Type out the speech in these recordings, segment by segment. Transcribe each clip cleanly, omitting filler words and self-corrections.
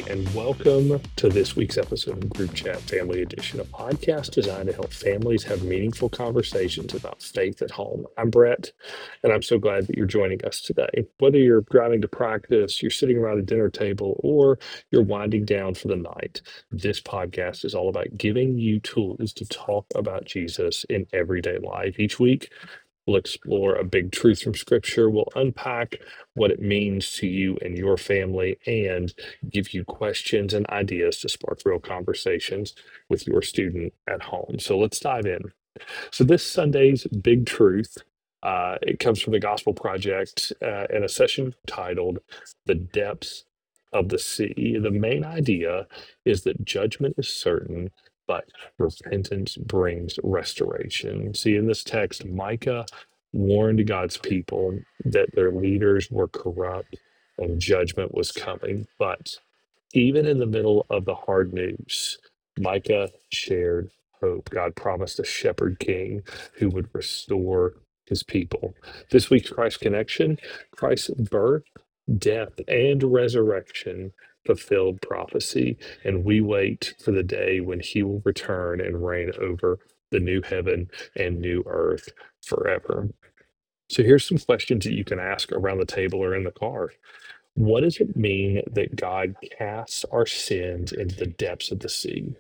and welcome to this week's episode of Group Chat Family Edition, a podcast designed to help families have meaningful conversations about faith at home. I'm Brett, and I'm so glad that you're joining us today. Whether you're driving to practice, you're sitting around a dinner table, or you're winding down for the night, this podcast is all about giving you tools to talk about Jesus in everyday life. Each week, we'll explore a big truth from Scripture. We'll unpack what it means to you and your family and give you questions and ideas to spark real conversations with your student at home. So let's dive in. So this Sunday's big truth, it comes from the Gospel Project in a session titled "The Depths of the Sea." The main idea is that judgment is certain, but repentance brings restoration. See, in this text, Micah warned God's people that their leaders were corrupt and judgment was coming. But even in the middle of the hard news, Micah shared hope. God promised a shepherd king who would restore his people. This week's Christ Connection, Christ's birth, death, and resurrection fulfilled prophecy, and we wait for the day when he will return and reign over the new heaven and new earth forever. So here's some questions that you can ask around the table or in the car. What does it mean that God casts our sins into the depths of the sea?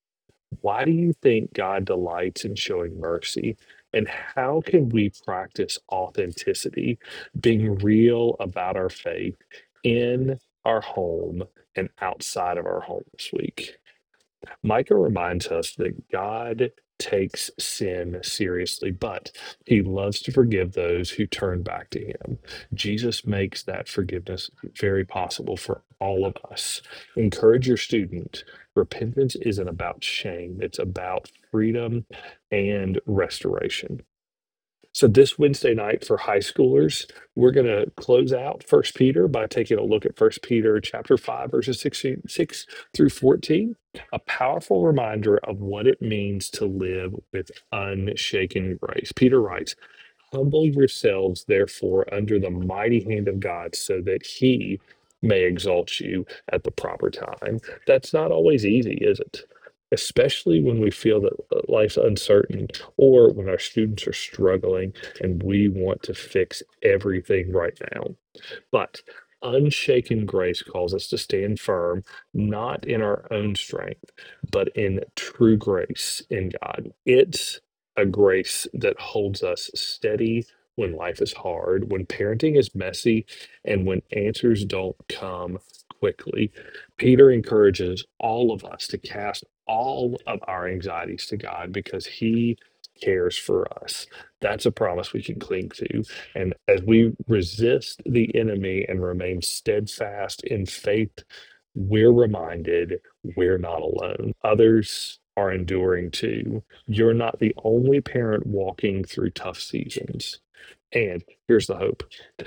Why do you think God delights in showing mercy? And how can we practice authenticity, being real about our faith in our home and outside of our home this week? Micah reminds us that God takes sin seriously, but he loves to forgive those who turn back to him. Jesus makes that forgiveness very possible for all of us. Encourage your student. Repentance isn't about shame, it's about freedom and restoration. So this Wednesday night for high schoolers, we're going to close out First Peter by taking a look at First Peter chapter 5, verses 6 through 14, a powerful reminder of what it means to live with unshaken grace. Peter writes, "Humble yourselves, therefore, under the mighty hand of God, so that he may exalt you at the proper time." That's not always easy, is it? Especially when we feel that life's uncertain or when our students are struggling and we want to fix everything right now. But unshaken grace calls us to stand firm, not in our own strength, but in true grace in God. It's a grace that holds us steady when life is hard, when parenting is messy, and when answers don't come quickly. Peter encourages all of us to cast all of our anxieties to God because he cares for us. That's a promise we can cling to. And as we resist the enemy and remain steadfast in faith, we're reminded we're not alone. Others are enduring too. You're not the only parent walking through tough seasons. And here's the hope: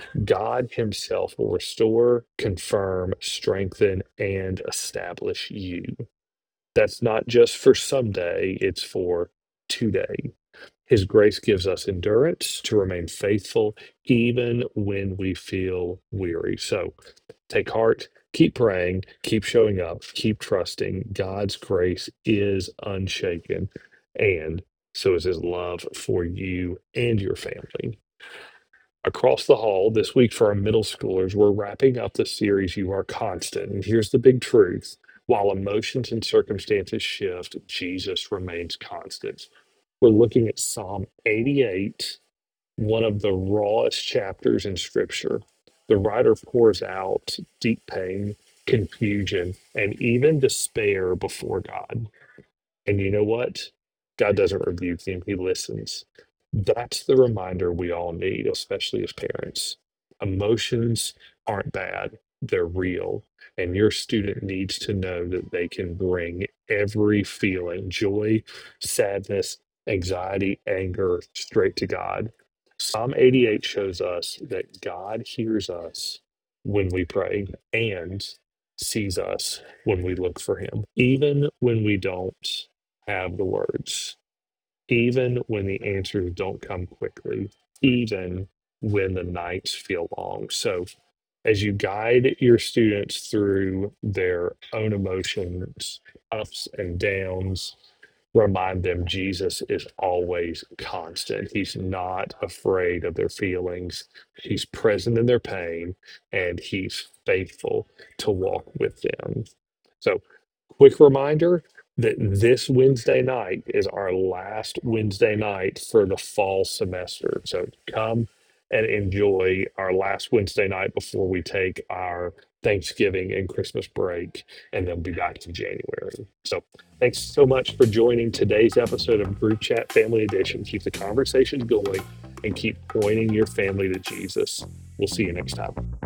God Himself will restore, confirm, strengthen, and establish you. That's not just for someday, it's for today. His grace gives us endurance to remain faithful even when we feel weary. So take heart, keep praying, keep showing up, keep trusting. God's grace is unshaken, and so is his love for you and your family. Across the hall this week for our middle schoolers, we're wrapping up the series You Are Constant. And here's the big truth: while emotions and circumstances shift, Jesus remains constant. We're looking at Psalm 88, one of the rawest chapters in Scripture. The writer pours out deep pain, confusion, and even despair before God. And you know what? God doesn't rebuke him, he listens. That's the reminder we all need, especially as parents. Emotions aren't bad, they're real. And your student needs to know that they can bring every feeling, joy, sadness, anxiety, anger, straight to God. Psalm 88 shows us that God hears us when we pray and sees us when we look for him, even when we don't have the words, even when the answers don't come quickly, even when the nights feel long. So As you guide your students through their own emotions, ups and downs, remind them Jesus is always constant. He's not afraid of their feelings. He's present in their pain, and he's faithful to walk with them. So, quick reminder that this Wednesday night is our last Wednesday night for the fall semester. So, come and enjoy our last Wednesday night before we take our Thanksgiving and Christmas break, and then be back in January. So, thanks so much for joining today's episode of Group Chat Family Edition. Keep the conversation going and keep pointing your family to Jesus. We'll see you next time.